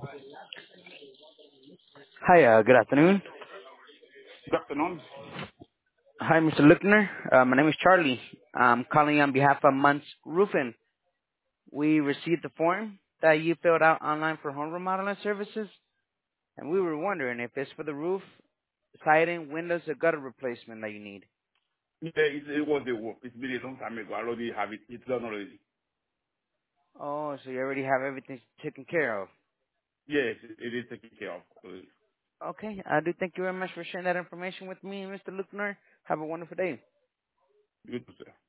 Hi, good afternoon. Good afternoon. Hi, Mr. Luckner. My name is Charlie. I'm calling on behalf of Munch Roofing. We received the form that you filled out online for home remodeling services, and we were wondering if it's for the roof, siding, windows, or gutter replacement that you need. Yeah, it was a work. It's been a long time ago. I already have it. It's done already. Oh, so you already have everything taken care of. Yes, it is taken care of already. Okay, I do thank you very much for sharing that information with me, Mr. Luckner. Have a wonderful day. Good to say.